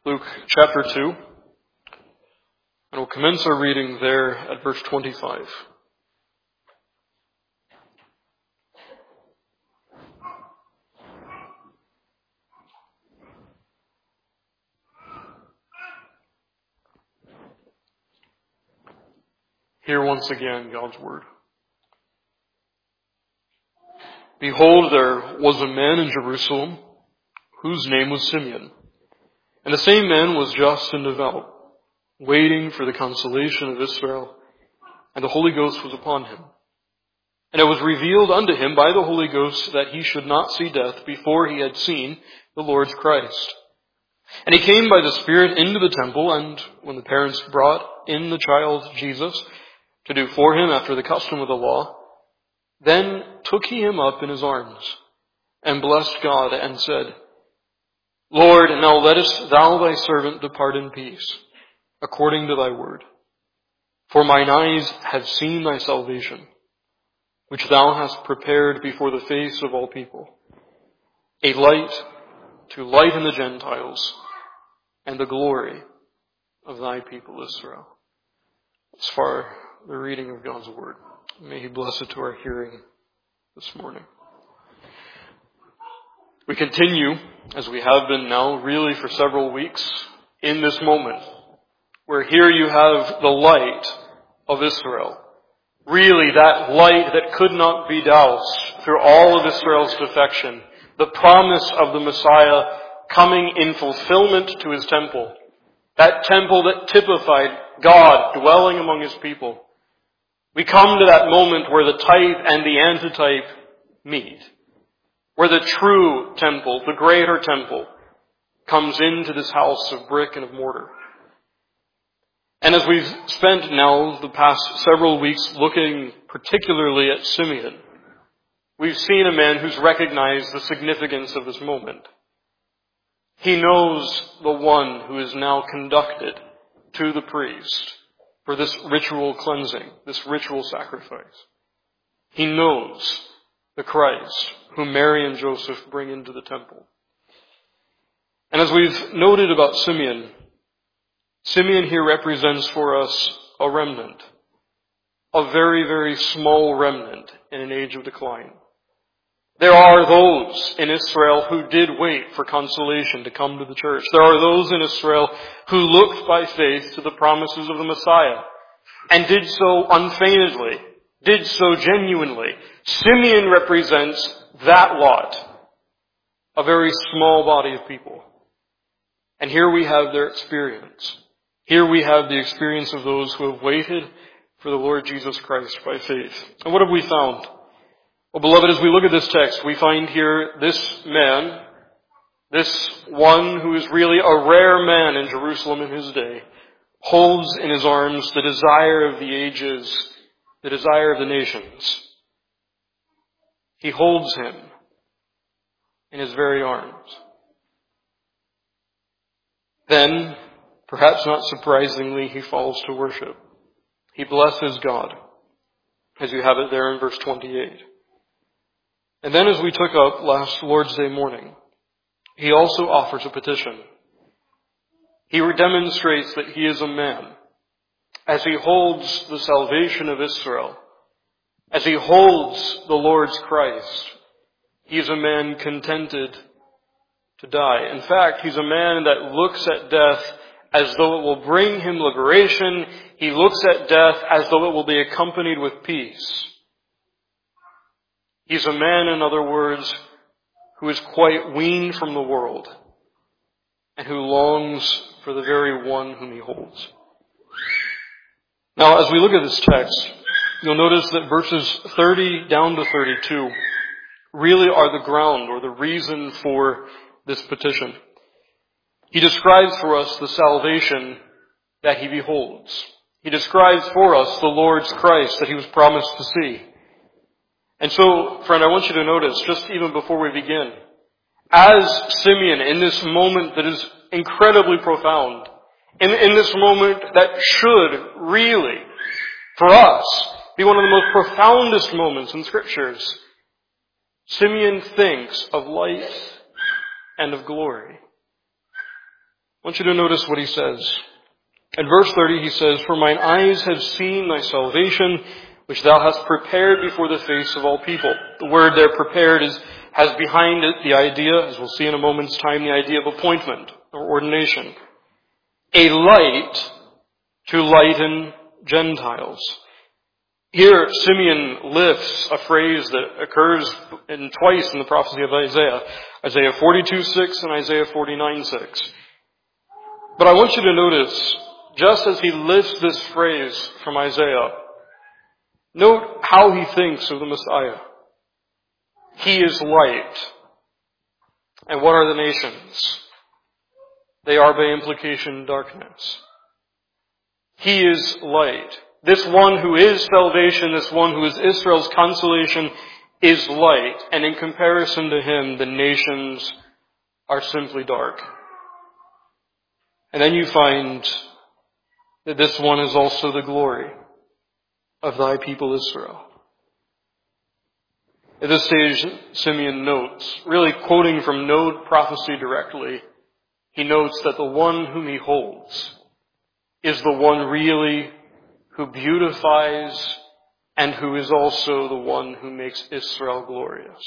Luke chapter 2, and we'll commence our reading there at verse 25. Hear once again God's word. Behold, there was a man in Jerusalem whose name was Simeon. And the same man was just and devout, waiting for the consolation of Israel, and the Holy Ghost was upon him. And it was revealed unto him by the Holy Ghost that he should not see death before he had seen the Lord's Christ. And he came by the Spirit into the temple, and when the parents brought in the child Jesus to do for him after the custom of the law, then took he him up in his arms, and blessed God, and said, Lord, now lettest thou thy servant depart in peace, according to thy word. For mine eyes have seen thy salvation, which thou hast prepared before the face of all people, a light to lighten the Gentiles, and the glory of thy people Israel. As far the reading of God's word. May he bless it to our hearing this morning. We continue, as we have been now really for several weeks, in this moment, where here you have the light of Israel. Really that light that could not be doused through all of Israel's defection. The promise of the Messiah coming in fulfillment to his temple. That temple that typified God dwelling among his people. We come to that moment where the type and the antitype meet. Where the true temple, the greater temple, comes into this house of brick and of mortar. And as we've spent now the past several weeks looking particularly at Simeon, we've seen a man who's recognized the significance of this moment. He knows the one who is now conducted to the priest for this ritual cleansing, this ritual sacrifice. He knows the Christ whom Mary and Joseph bring into the temple. And as we've noted about Simeon, Simeon here represents for us a remnant, a very, very small remnant in an age of decline. There are those in Israel who did wait for consolation to come to the church. There are those in Israel who looked by faith to the promises of the Messiah and did so unfeignedly, did so genuinely. Simeon represents that lot, a very small body of people. And here we have their experience. Here we have the experience of those who have waited for the Lord Jesus Christ by faith. And what have we found? Well, beloved, as we look at this text, we find here this man, this one who is really a rare man in Jerusalem in his day, holds in his arms the desire of the ages, the desire of the nations. He holds him in his very arms. Then, perhaps not surprisingly, he falls to worship. He blesses God, as you have it there in verse 28. And then as we took up last Lord's Day morning, he also offers a petition. He demonstrates that he is a man. As he holds the salvation of Israel, as he holds the Lord's Christ, he is a man contented to die. In fact, he's a man that looks at death as though it will bring him liberation. He looks at death as though it will be accompanied with peace. He's a man, in other words, who is quite weaned from the world and who longs for the very one whom he holds. Now, as we look at this text, you'll notice that verses 30 down to 32 really are the ground or the reason for this petition. He describes for us the salvation that he beholds. He describes for us the Lord's Christ that he was promised to see. And so, friend, I want you to notice, just even before we begin, as Simeon, in this moment that is incredibly profound, in this moment that should really, for us, be one of the most profoundest moments in Scriptures, Simeon thinks of light and of glory. want you to notice what he says. In verse 30 he says, "For mine eyes have seen thy salvation, which thou hast prepared before the face of all people." The word there, prepared, has behind it the idea, as we'll see in a moment's time, the idea of appointment or ordination. A light to lighten Gentiles. Here, Simeon lifts a phrase that occurs twice in the prophecy of Isaiah. Isaiah 42:6 and Isaiah 49:6. But I want you to notice, just as he lifts this phrase from Isaiah, note how he thinks of the Messiah. He is light. And what are the nations? They are by implication darkness. He is light. This one who is salvation, this one who is Israel's consolation, is light. And in comparison to him, the nations are simply dark. And then you find that this one is also the glory of thy people Israel. At this stage, Simeon notes, really quoting from no prophecy directly, he notes that the one whom he holds is the one really who beautifies and who is also the one who makes Israel glorious.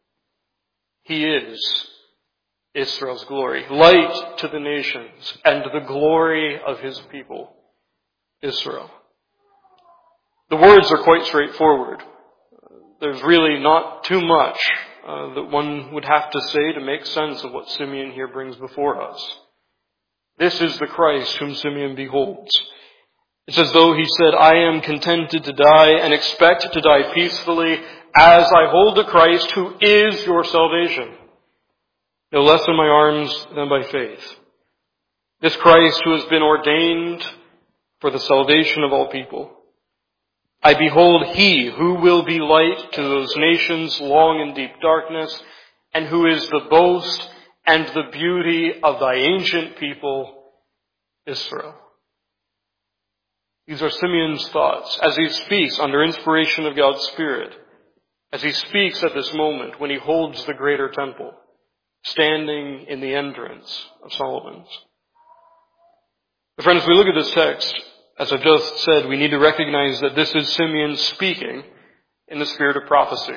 He is Israel's glory, light to the nations and the glory of his people, Israel. The words are quite straightforward. There's really not too much that one would have to say to make sense of what Simeon here brings before us. This is the Christ whom Simeon beholds. It's as though he said, "I am contented to die and expect to die peacefully as I hold the Christ who is your salvation. No less in my arms than by faith. This Christ who has been ordained for the salvation of all people. I behold he who will be light to those nations long in deep darkness, and who is the boast and the beauty of thy ancient people, Israel." These are Simeon's thoughts as he speaks under inspiration of God's Spirit, as he speaks at this moment when he holds the greater temple, standing in the entrance of Solomon's. But friends, as we look at this text, as I've just said, we need to recognize that this is Simeon speaking in the spirit of prophecy.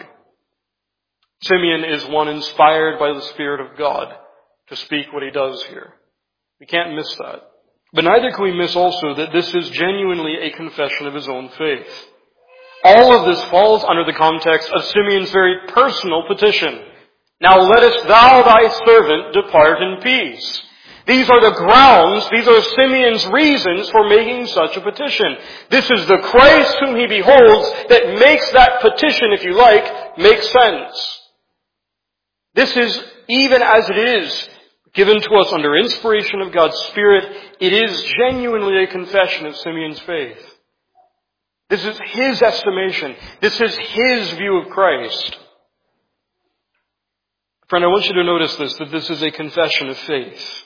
Simeon is one inspired by the Spirit of God to speak what he does here. We can't miss that. But neither can we miss also that this is genuinely a confession of his own faith. All of this falls under the context of Simeon's very personal petition. "Now lettest thou thy servant depart in peace." These are the grounds, these are Simeon's reasons for making such a petition. This is the Christ whom he beholds that makes that petition, if you like, make sense. This is, even as it is given to us under inspiration of God's Spirit, it is genuinely a confession of Simeon's faith. This is his estimation. This is his view of Christ. Friend, I want you to notice this, that this is a confession of faith.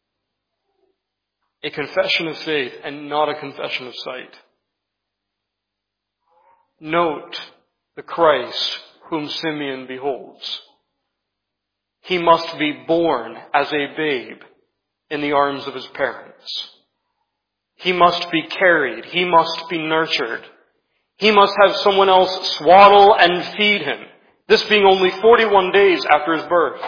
A confession of faith and not a confession of sight. Note the Christ whom Simeon beholds. He must be born as a babe in the arms of his parents. He must be carried. He must be nurtured. He must have someone else swaddle and feed him. This being only 41 days after his birth.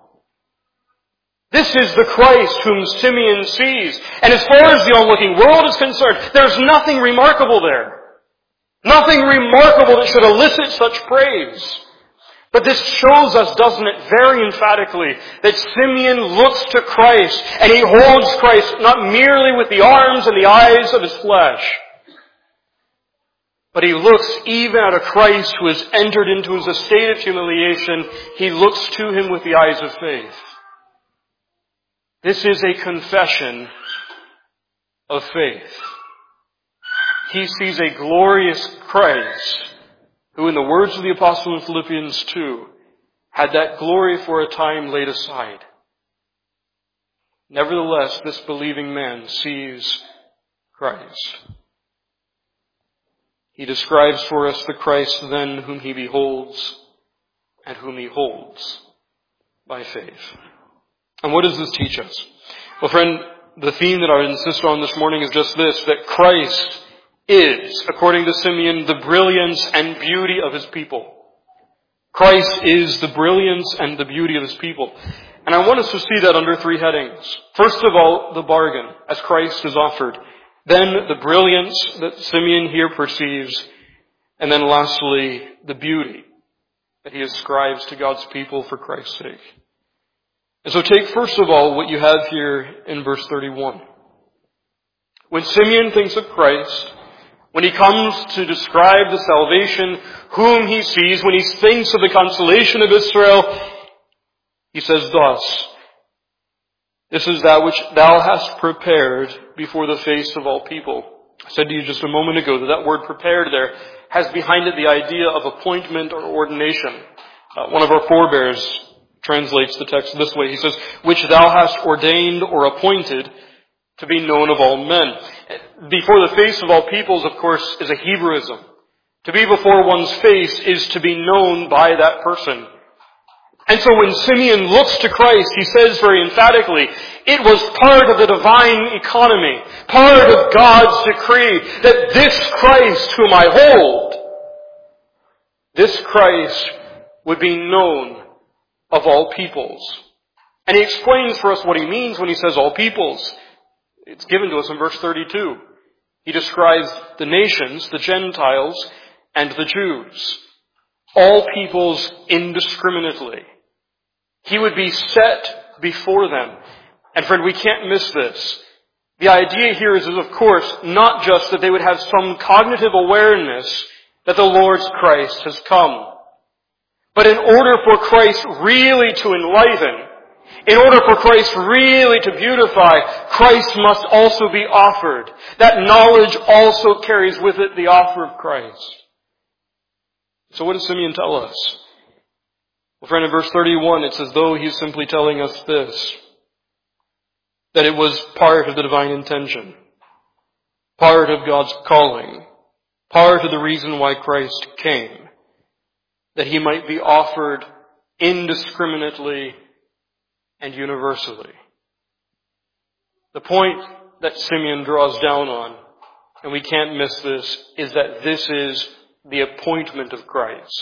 This is the Christ whom Simeon sees. And as far as the onlooking world is concerned, there's nothing remarkable there. Nothing remarkable that should elicit such praise. But this shows us, doesn't it, very emphatically, that Simeon looks to Christ, and he holds Christ not merely with the arms and the eyes of his flesh, but he looks even at a Christ who has entered into his estate of humiliation. He looks to him with the eyes of faith. This is a confession of faith. He sees a glorious Christ who, in the words of the apostle in Philippians 2, had that glory for a time laid aside. Nevertheless, this believing man sees Christ. He describes for us the Christ then whom he beholds and whom he holds by faith. And what does this teach us? Well, friend, the theme that I would insist on this morning is just this, that Christ is, according to Simeon, the brilliance and beauty of his people. Christ is the brilliance and the beauty of his people. And I want us to see that under three headings. First of all, the bargain, as Christ is offered. Then the brilliance that Simeon here perceives. And then lastly, the beauty that he ascribes to God's people for Christ's sake. And so take first of all what you have here in verse 31. When Simeon thinks of Christ, when he comes to describe the salvation whom he sees, when he thinks of the consolation of Israel, he says thus, "This is that which thou hast prepared before the face of all people." I said to you just a moment ago that word prepared there has behind it the idea of appointment or ordination. One of our forebears translates the text this way. He says, "Which thou hast ordained or appointed to be known of all men." Before the face of all peoples, of course, is a Hebrewism. To be before one's face is to be known by that person. And so when Simeon looks to Christ, he says very emphatically, it was part of the divine economy, part of God's decree, that this Christ whom I hold, this Christ would be known of all peoples. And he explains for us what he means when he says all peoples. It's given to us in verse 32. He describes the nations, the Gentiles, and the Jews. All peoples indiscriminately. He would be set before them. And friend, we can't miss this. The idea here is of course, not just that they would have some cognitive awareness that the Lord's Christ has come. But in order for Christ really to enliven, in order for Christ really to beautify, Christ must also be offered. That knowledge also carries with it the offer of Christ. So what does Simeon tell us? Well, friend, in verse 31, it's as though he's simply telling us this, that it was part of the divine intention, part of God's calling, part of the reason why Christ came, that he might be offered indiscriminately and universally. The point that Simeon draws down on, and we can't miss this, is that this is the appointment of Christ.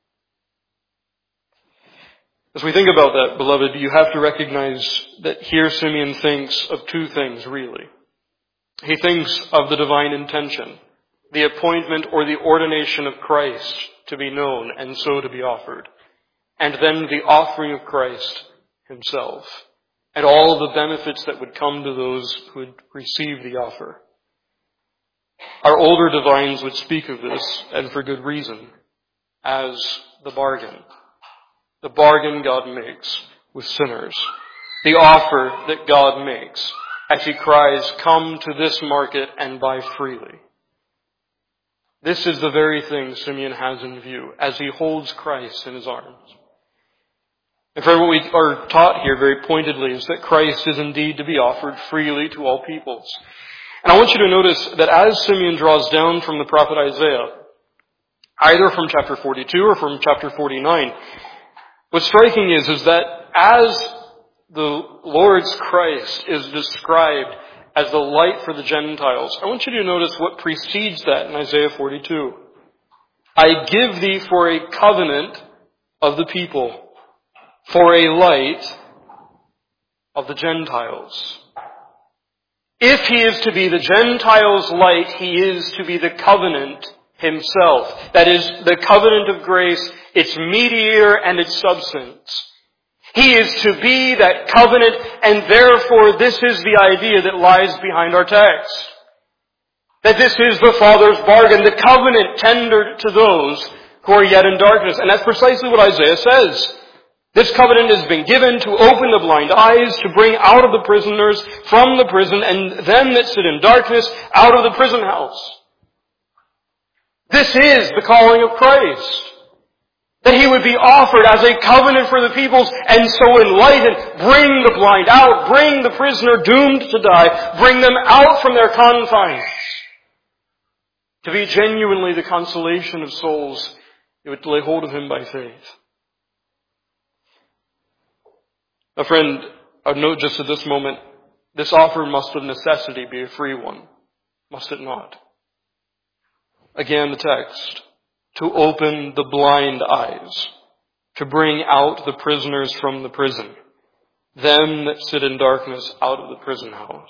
As we think about that, beloved, you have to recognize that here Simeon thinks of two things, really. He thinks of the divine intention, the appointment or the ordination of Christ to be known and so to be offered, and then the offering of Christ himself, and all the benefits that would come to those who would receive the offer. Our older divines would speak of this, and for good reason, as the bargain. The bargain God makes with sinners. The offer that God makes as he cries, "Come to this market and buy freely." This is the very thing Simeon has in view as he holds Christ in his arms. And friend, what we are taught here very pointedly is that Christ is indeed to be offered freely to all peoples. And I want you to notice that as Simeon draws down from the prophet Isaiah, either from chapter 42 or from chapter 49, what's striking is that as the Lord's Christ is described as the light for the Gentiles, I want you to notice what precedes that in Isaiah 42. "I give thee for a covenant of the people, for a light of the Gentiles." If he is to be the Gentiles' light, he is to be the covenant himself. That is, the covenant of grace, its mediator and its substance. He is to be that covenant, and therefore this is the idea that lies behind our text. That this is the Father's bargain, the covenant tendered to those who are yet in darkness. And that's precisely what Isaiah says. This covenant has been given to open the blind eyes, to bring out of the prisoners from the prison, and them that sit in darkness out of the prison house. This is the calling of Christ. That he would be offered as a covenant for the peoples, and so enlighten, bring the blind out, bring the prisoner doomed to die, bring them out from their confines. To be genuinely the consolation of souls, it would lay hold of him by faith. Now friend, I'd note just at this moment This offer must of necessity be a free one, must it not? Again, the text, to open the blind eyes, to bring out the prisoners from the prison, them that sit in darkness out of the prison house.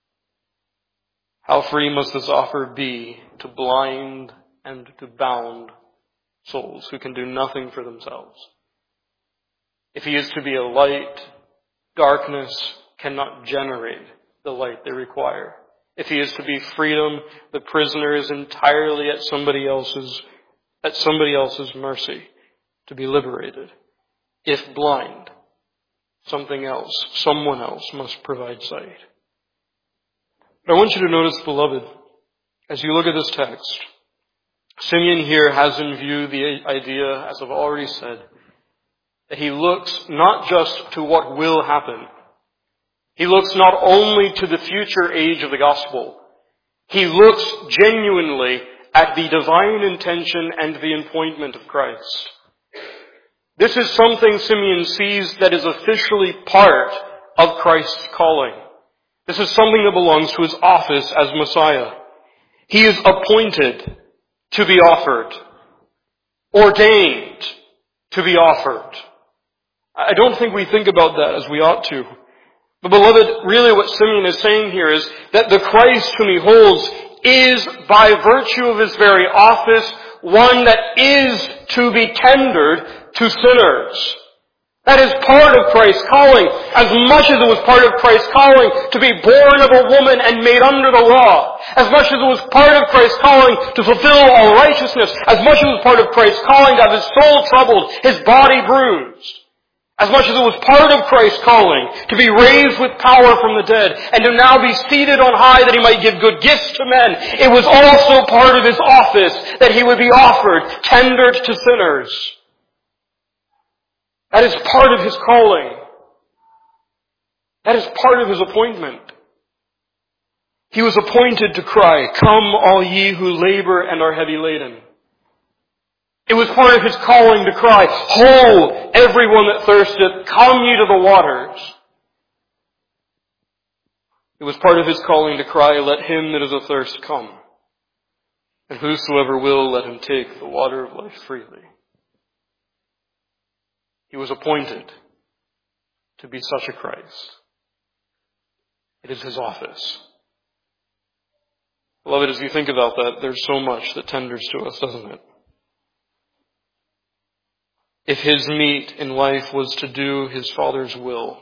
How free must this offer be to blind and to bound souls who can do nothing for themselves? If he is to be a light, darkness cannot generate the light they require. If he is to be freedom, the prisoner is entirely at somebody else's mercy to be liberated. If blind, something else, someone else must provide sight. But I want you to notice, beloved, as you look at this text, Simeon here has in view the idea, as I've already said, that he looks not just to what will happen. He looks not only to the future age of the gospel. He looks genuinely at the divine intention and the appointment of Christ. This is something Simeon sees that is officially part of Christ's calling. This is something that belongs to his office as Messiah. He is appointed to be offered, ordained to be offered. I don't think we think about that as we ought to. But beloved, really what Simeon is saying here is that the Christ whom he holds is, by virtue of his very office, one that is to be tendered to sinners. That is part of Christ's calling, as much as it was part of Christ's calling to be born of a woman and made under the law, as much as it was part of Christ's calling to fulfill all righteousness, as much as it was part of Christ's calling to have his soul troubled, his body bruised. As much as it was part of Christ's calling to be raised with power from the dead and to now be seated on high that he might give good gifts to men, it was also part of his office that he would be offered, tendered to sinners. That is part of his calling. That is part of his appointment. He was appointed to cry, "Come, all ye who labor and are heavy laden." It was part of his calling to cry, "Ho, everyone that thirsteth, come ye to the waters." It was part of his calling to cry, "Let him that is athirst come, and whosoever will, let him take the water of life freely." He was appointed to be such a Christ. It is his office. Beloved, as you think about that, there's so much that tenders to us, doesn't it? If his meat in life was to do his Father's will,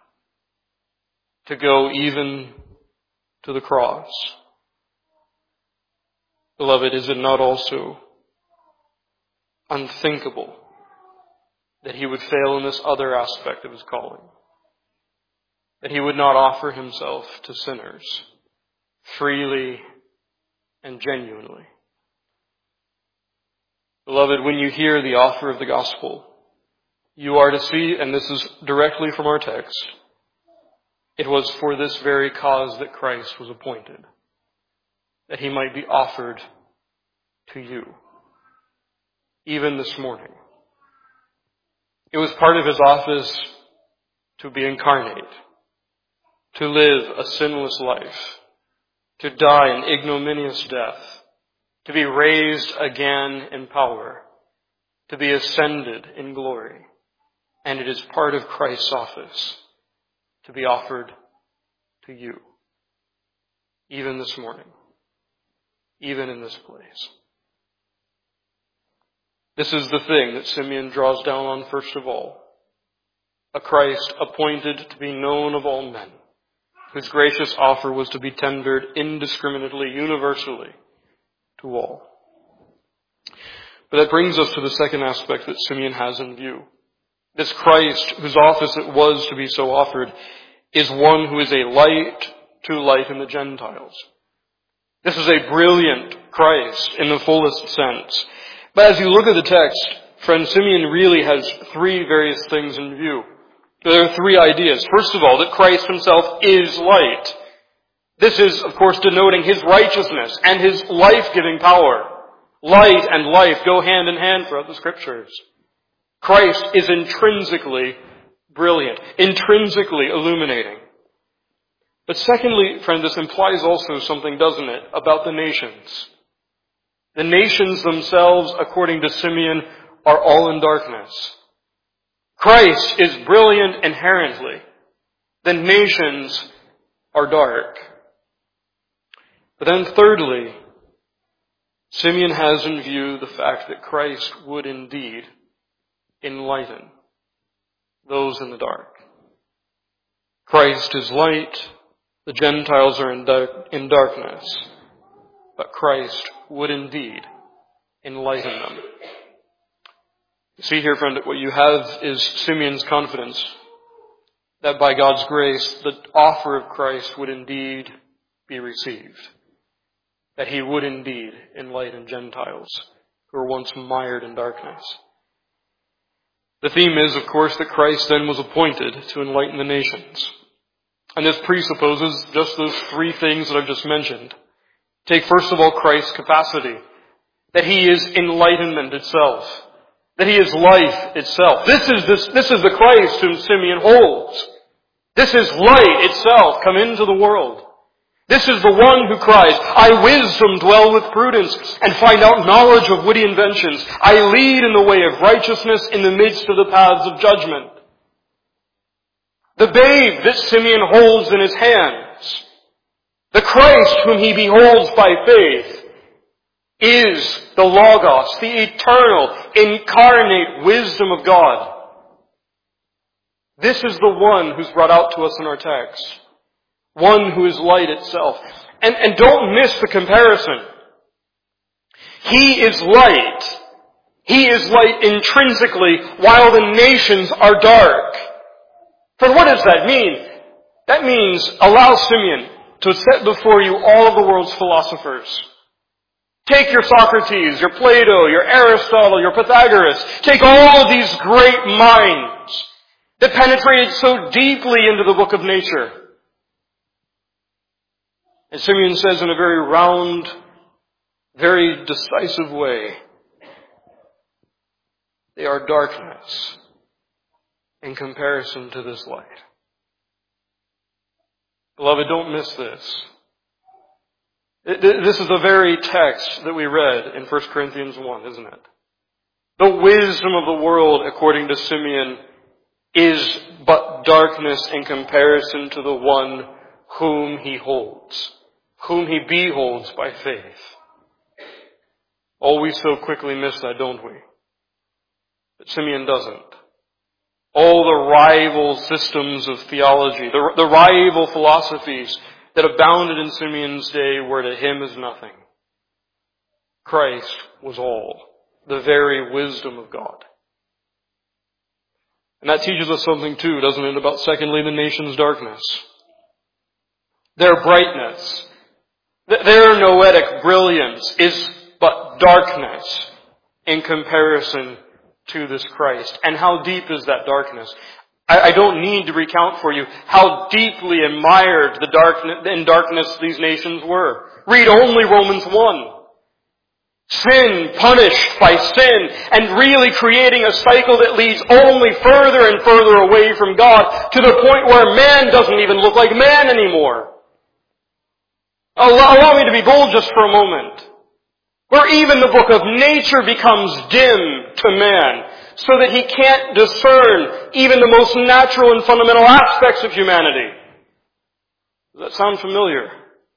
to go even to the cross, beloved, is it not also unthinkable that he would fail in this other aspect of his calling? That he would not offer himself to sinners freely and genuinely. Beloved, when you hear the offer of the gospel, you are to see, and this is directly from our text, it was for this very cause that Christ was appointed, that he might be offered to you, even this morning. It was part of his office to be incarnate, to live a sinless life, to die an ignominious death, to be raised again in power, to be ascended in glory. And it is part of Christ's office to be offered to you, even this morning, even in this place. This is the thing that Simeon draws down on first of all. A Christ appointed to be known of all men, whose gracious offer was to be tendered indiscriminately, universally, to all. But that brings us to the second aspect that Simeon has in view. This Christ, whose office it was to be so offered, is one who is a light to lighten the Gentiles. This is a brilliant Christ in the fullest sense. But as you look at the text, friend, Simeon really has three various things in view. There are three ideas. First of all, that Christ himself is light. This is, of course, denoting his righteousness and his life-giving power. Light and life go hand in hand throughout the Scriptures. Christ is intrinsically brilliant, intrinsically illuminating. But secondly, friend, this implies also something, doesn't it, about the nations. The nations themselves, according to Simeon, are all in darkness. Christ is brilliant inherently. The nations are dark. But then thirdly, Simeon has in view the fact that Christ would indeed enlighten those in the dark. Christ is light, the Gentiles are in darkness, but Christ would indeed enlighten them. You see here, friend, that what you have is Simeon's confidence that by God's grace, the offer of Christ would indeed be received. That he would indeed enlighten Gentiles who were once mired in darkness. The theme is, of course, that Christ then was appointed to enlighten the nations. And this presupposes just those three things that I've just mentioned. Take first of all Christ's capacity. That he is enlightenment itself. That he is life itself. This is the Christ whom Simeon holds. This is light itself come into the world. This is the one who cries, I wisdom dwell with prudence and find out knowledge of witty inventions. I lead in the way of righteousness in the midst of the paths of judgment. The babe that Simeon holds in his hands, the Christ whom he beholds by faith, is the Logos, the eternal, incarnate wisdom of God. This is the one who's brought out to us in our text. One who is light itself. And don't miss the comparison. He is light. He is light intrinsically while the nations are dark. For what does that mean? That means allow Simeon to set before you all of the world's philosophers. Take your Socrates, your Plato, your Aristotle, your Pythagoras. Take all of these great minds that penetrated so deeply into the book of nature. And Simeon says in a very round, very decisive way, they are darkness in comparison to this light. Beloved, don't miss this. This is the very text that we read in 1 Corinthians 1, isn't it? The wisdom of the world, according to Simeon, is but darkness in comparison to the one whom he holds, whom he beholds by faith. Oh, we so quickly miss that, don't we? But Simeon doesn't. All the rival systems of theology, the rival philosophies that abounded in Simeon's day were to him as nothing. Christ was all, the very wisdom of God. And that teaches us something too, doesn't it, about secondly, the nation's darkness. Their brightness, their noetic brilliance is but darkness in comparison to this Christ. And how deep is that darkness? I don't need to recount for you how deeply admired in darkness these nations were. Read only Romans 1. Sin punished by sin and really creating a cycle that leads only further and further away from God to the point where man doesn't even look like man anymore. Allow me to be bold just for a moment. Where even the book of nature becomes dim to man, so that he can't discern even the most natural and fundamental aspects of humanity. Does that sound familiar?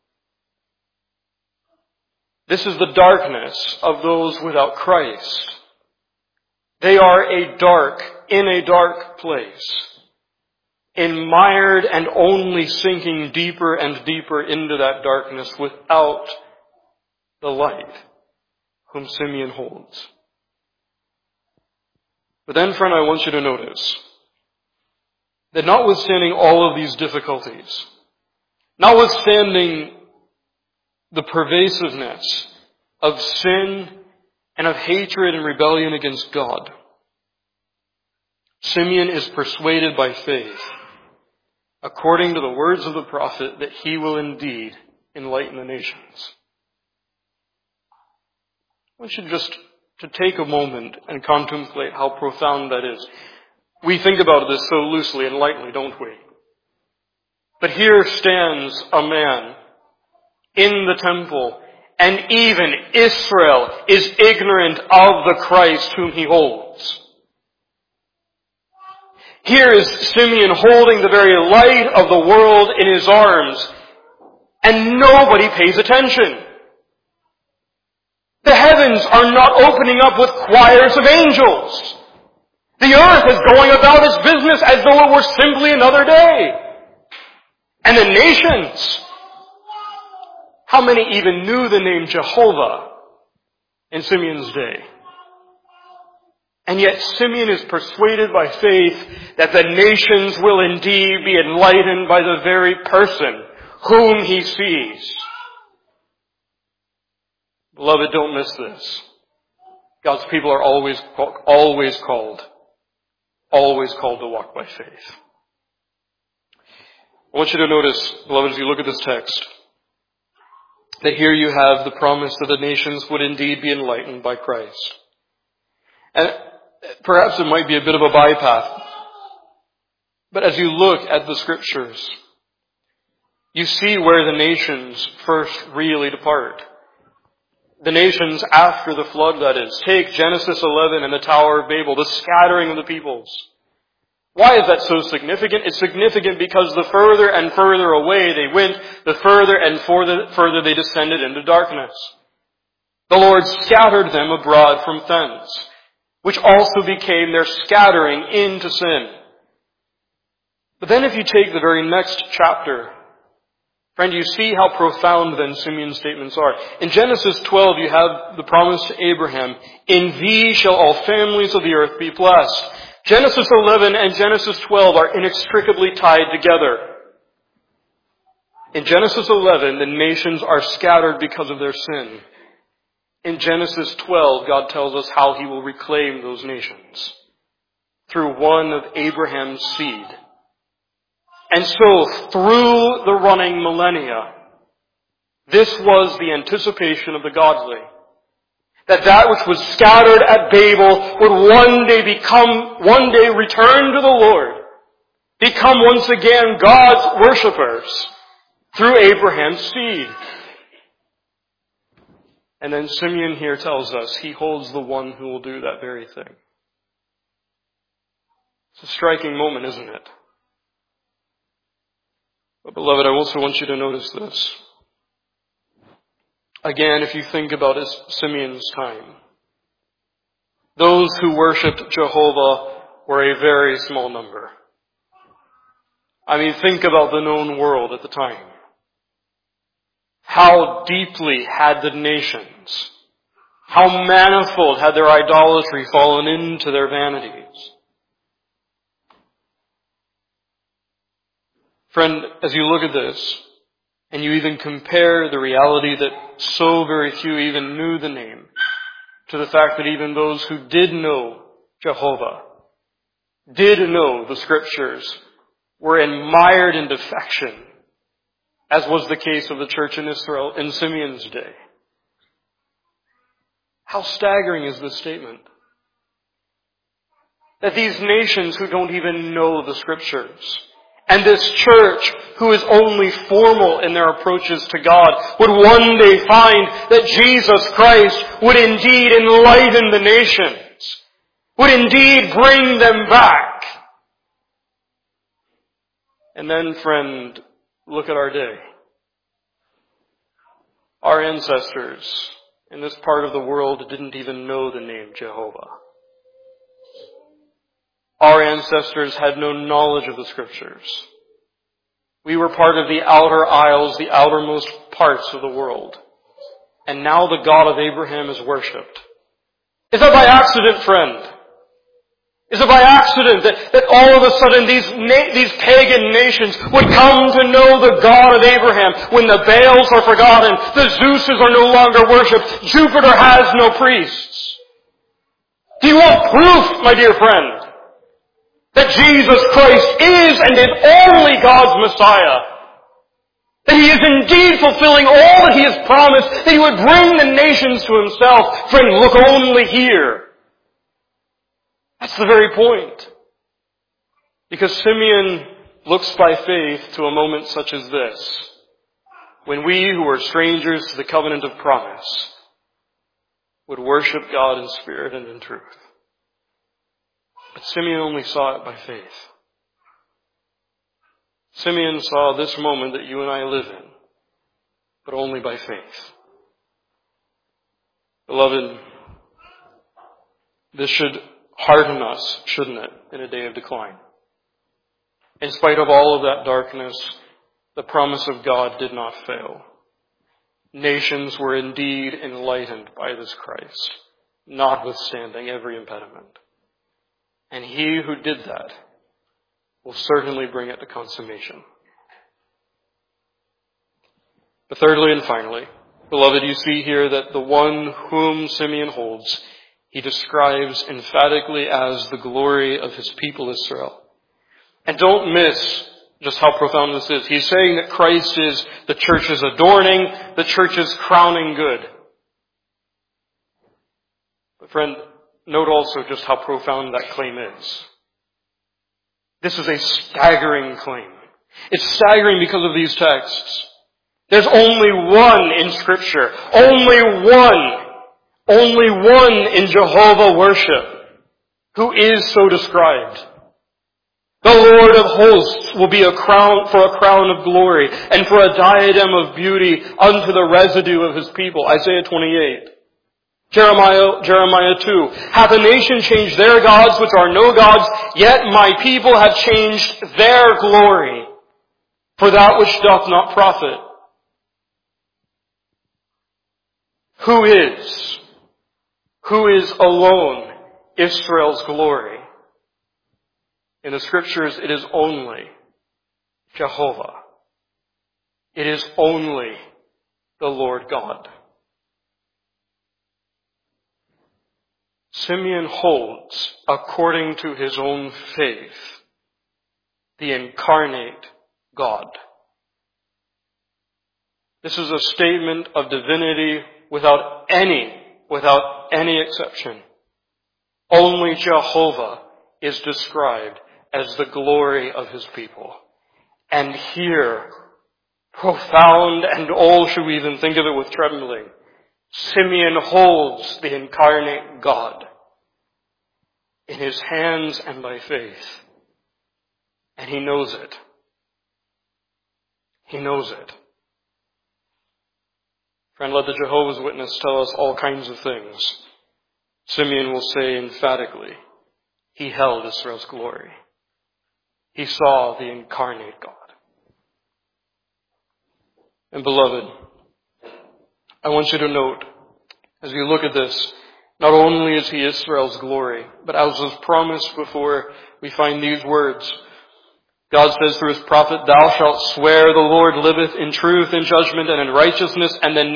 This is the darkness of those without Christ. They are in a dark place, admired and only sinking deeper and deeper into that darkness without the light whom Simeon holds. But then, friend, I want you to notice that notwithstanding all of these difficulties, notwithstanding the pervasiveness of sin and of hatred and rebellion against God, Simeon is persuaded by faith, according to the words of the prophet, that he will indeed enlighten the nations. I want you just to take a moment and contemplate how profound that is. We think about this so loosely and lightly, don't we? But here stands a man in the temple, and even Israel is ignorant of the Christ whom he holds. Here is Simeon holding the very light of the world in his arms, and nobody pays attention. The heavens are not opening up with choirs of angels. The earth is going about its business as though it were simply another day. And the nations, how many even knew the name Jehovah in Simeon's day? And yet Simeon is persuaded by faith that the nations will indeed be enlightened by the very person whom he sees. Beloved, don't miss this. God's people are always called to walk by faith. I want you to notice, beloved, as you look at this text, that here you have the promise that the nations would indeed be enlightened by Christ. And perhaps it might be a bit of a bypass, but as you look at the Scriptures, you see where the nations first really depart. The nations after the flood, that is. Take Genesis 11 and the Tower of Babel, the scattering of the peoples. Why is that so significant? It's significant because the further and further away they went, the further and further they descended into darkness. The Lord scattered them abroad from thence, which also became their scattering into sin. But then if you take the very next chapter, friend, you see how profound then Simeon's statements are. In Genesis 12, you have the promise to Abraham, "In thee shall all families of the earth be blessed." Genesis 11 and Genesis 12 are inextricably tied together. In Genesis 11, the nations are scattered because of their sin. In Genesis 12, God tells us how he will reclaim those nations through one of Abraham's seed. And so, through the running millennia, this was the anticipation of the godly. That which was scattered at Babel would one day return to the Lord, become once again God's worshipers through Abraham's seed. And then Simeon here tells us he holds the one who will do that very thing. It's a striking moment, isn't it? But beloved, I also want you to notice this. Again, if you think about Simeon's time, those who worshipped Jehovah were a very small number. I mean, think about the known world at the time. How deeply had the nations, how manifold had their idolatry fallen into their vanities. Friend, as you look at this, and you even compare the reality that so very few even knew the name, to the fact that even those who did know Jehovah, did know the Scriptures, were mired in defection, as was the case of the church in Israel in Simeon's day. How staggering is this statement? That these nations who don't even know the Scriptures, and this church, who is only formal in their approaches to God, would one day find that Jesus Christ would indeed enlighten the nations, would indeed bring them back. And then, friend, look at our day. Our ancestors in this part of the world didn't even know the name Jehovah. Our ancestors had no knowledge of the Scriptures. We were part of the outer isles, the outermost parts of the world. And now the God of Abraham is worshipped. Is that by accident, friend? Is it by accident that all of a sudden these pagan nations would come to know the God of Abraham when the Baals are forgotten, the Zeuses are no longer worshipped, Jupiter has no priests? Do you want proof, my dear friend, that Jesus Christ is and is only God's Messiah? That He is indeed fulfilling all that He has promised, that He would bring the nations to Himself? Friend, look only here. That's the very point. Because Simeon looks by faith to a moment such as this, when we who are strangers to the covenant of promise would worship God in spirit and in truth. But Simeon only saw it by faith. Simeon saw this moment that you and I live in, but only by faith. Beloved, this should harden us, shouldn't it, in a day of decline. In spite of all of that darkness, the promise of God did not fail. Nations were indeed enlightened by this Christ, notwithstanding every impediment. And he who did that will certainly bring it to consummation. But thirdly and finally, beloved, you see here that the one whom Simeon holds, he describes emphatically as the glory of his people Israel. And don't miss just how profound this is. He's saying that Christ is the church's adorning, the church's crowning good. But friend, note also just how profound that claim is. This is a staggering claim. It's staggering because of these texts. There's only one in Scripture. Only one in Jehovah worship who is so described. The Lord of hosts will be a crown of glory and for a diadem of beauty unto the residue of his people. Isaiah 28. Jeremiah 2. Hath a nation changed their gods which are no gods, yet my people have changed their glory for that which doth not profit. Who is alone Israel's glory? In the Scriptures, it is only Jehovah. It is only the Lord God. Simeon holds, according to his own faith, the incarnate God. This is a statement of divinity without any exception. Only Jehovah is described as the glory of his people. And here, profound and all should we even think of it with trembling, Simeon holds the incarnate God in his hands and by faith. And he knows it. He knows it. Friend, let the Jehovah's Witness tell us all kinds of things. Simeon will say emphatically, he held Israel's glory. He saw the incarnate God. And beloved, I want you to note, as you look at this, not only is he Israel's glory, but as was promised before, we find these words. God says through his prophet, thou shalt swear the Lord liveth in truth, in judgment, and in righteousness, and the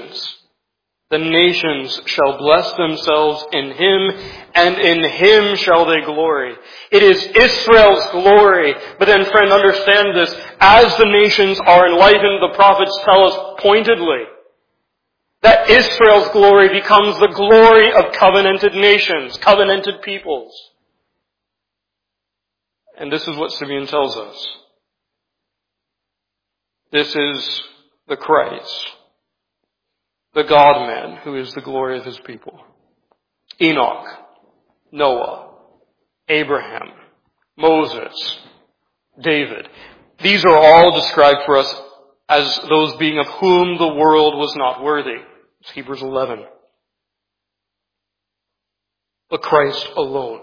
nations shall bless themselves in him, and in him shall they glory. It is Israel's glory. But then, friend, understand this. As the nations are enlightened, the prophets tell us pointedly that Israel's glory becomes the glory of covenanted nations, covenanted peoples. And this is what Simeon tells us. This is the Christ, the God-man, who is the glory of his people. Enoch, Noah, Abraham, Moses, David. These are all described for us as those being of whom the world was not worthy. It's Hebrews 11. But Christ alone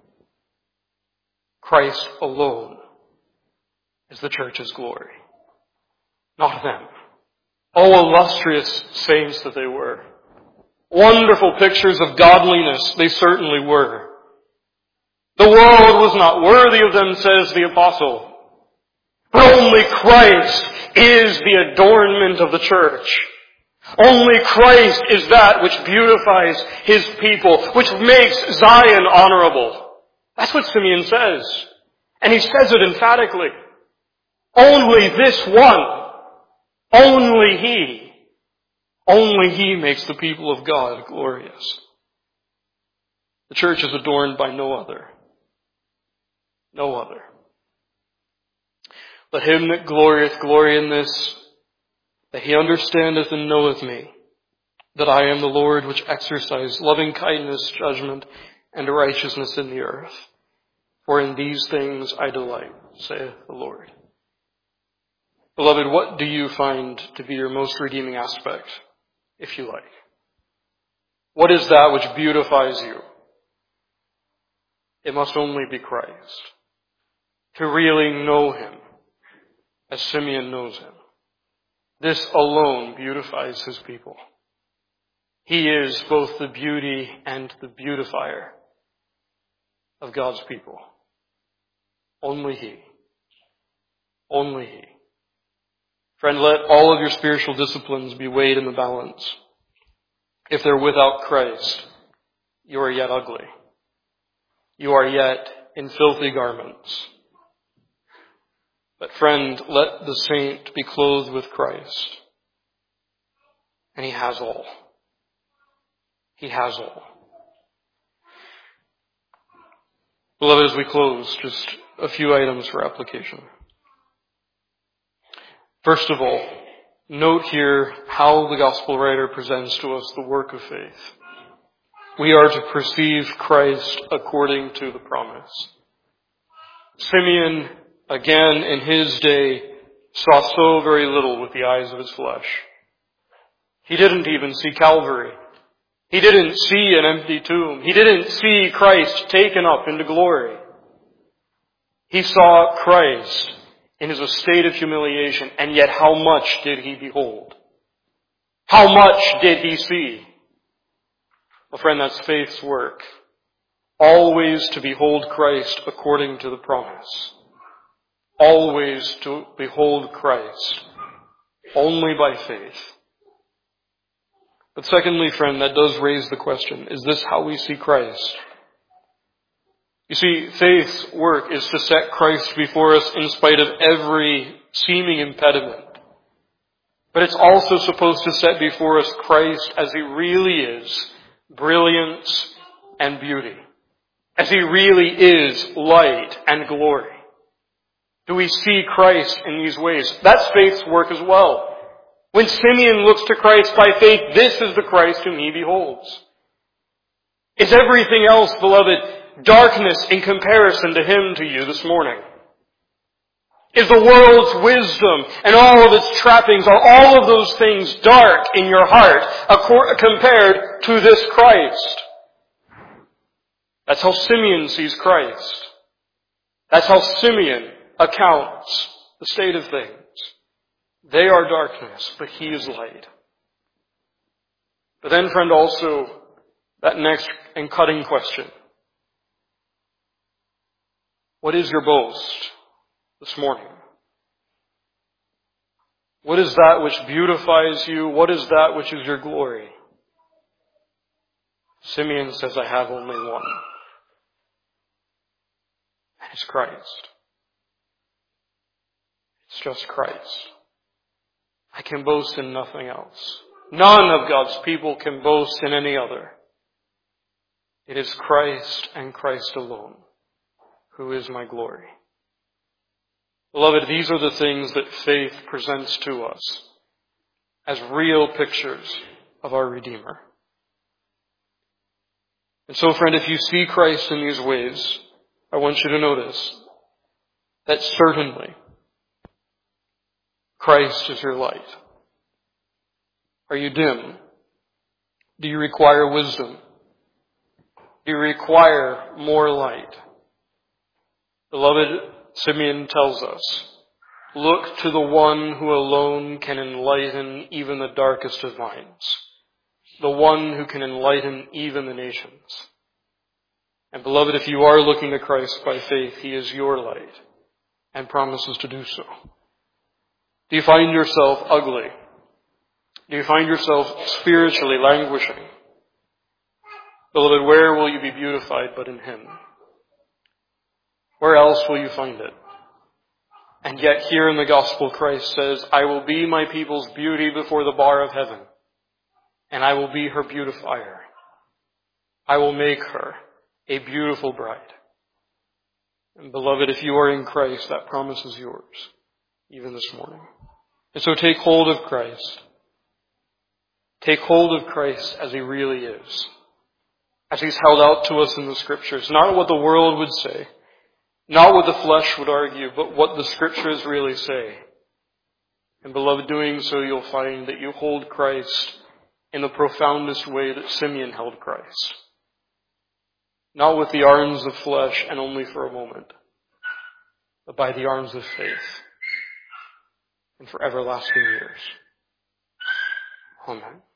is the church's glory. Not them. Oh, illustrious saints that they were. Wonderful pictures of godliness they certainly were. The world was not worthy of them, says the apostle. But only Christ is the adornment of the church. Only Christ is that which beautifies his people, which makes Zion honorable. That's what Simeon says. And he says it emphatically. Only this one, only he makes the people of God glorious. The church is adorned by no other. No other. Let him that glorieth glory in this, that he understandeth and knoweth me, that I am the Lord which exercise loving kindness, judgment, and righteousness in the earth. For in these things I delight, saith the Lord. Beloved, what do you find to be your most redeeming aspect, if you like? What is that which beautifies you? It must only be Christ. To really know him, as Simeon knows him. This alone beautifies his people. He is both the beauty and the beautifier of God's people. Only he. Only he. Friend, let all of your spiritual disciplines be weighed in the balance. If they're without Christ, you are yet ugly. You are yet in filthy garments. But friend, let the saint be clothed with Christ. And he has all. He has all. Beloved, as we close, just a few items for application. First of all, note here how the gospel writer presents to us the work of faith. We are to perceive Christ according to the promise. Simeon, again in his day, saw so very little with the eyes of his flesh. He didn't even see Calvary. He didn't see an empty tomb. He didn't see Christ taken up into glory. He saw Christ in his estate of humiliation, and yet how much did he behold? How much did he see? Well, friend, that's faith's work. Always to behold Christ according to the promise. Always to behold Christ. Only by faith. But secondly, friend, that does raise the question, is this how we see Christ? You see, faith's work is to set Christ before us in spite of every seeming impediment. But it's also supposed to set before us Christ as he really is, brilliance and beauty. As he really is light and glory. Do we see Christ in these ways? That's faith's work as well. When Simeon looks to Christ by faith, this is the Christ whom he beholds. Is everything else, beloved, darkness in comparison to him to you this morning? Is the world's wisdom and all of its trappings, are all of those things dark in your heart compared to this Christ? That's how Simeon sees Christ. That's how Simeon accounts the state of things. They are darkness, but he is light. But then, friend, also that next and cutting question. What is your boast this morning? What is that which beautifies you? What is that which is your glory? Simeon says, I have only one. And it's Christ. It's just Christ. I can boast in nothing else. None of God's people can boast in any other. It is Christ and Christ alone who is my glory. Beloved, these are the things that faith presents to us as real pictures of our Redeemer. And so, friend, if you see Christ in these ways, I want you to notice that certainly Christ is your light. Are you dim? Do you require wisdom? Do you require more light? Beloved, Simeon tells us, look to the one who alone can enlighten even the darkest of minds. The one who can enlighten even the nations. And beloved, if you are looking to Christ by faith, he is your light and promises to do so. Do you find yourself ugly? Do you find yourself spiritually languishing? Beloved, where will you be beautified but in him? Where else will you find it? And yet here in the gospel, Christ says, I will be my people's beauty before the bar of heaven, and I will be her beautifier. I will make her a beautiful bride. And beloved, if you are in Christ, that promise is yours. even this morning. And so take hold of Christ. Take hold of Christ as he really is. As he's held out to us in the Scriptures. Not what the world would say. Not what the flesh would argue, but what the Scriptures really say. And beloved, doing so you'll find that you hold Christ in the profoundest way that Simeon held Christ. Not with the arms of flesh and only for a moment, but by the arms of faith and for everlasting years. Amen.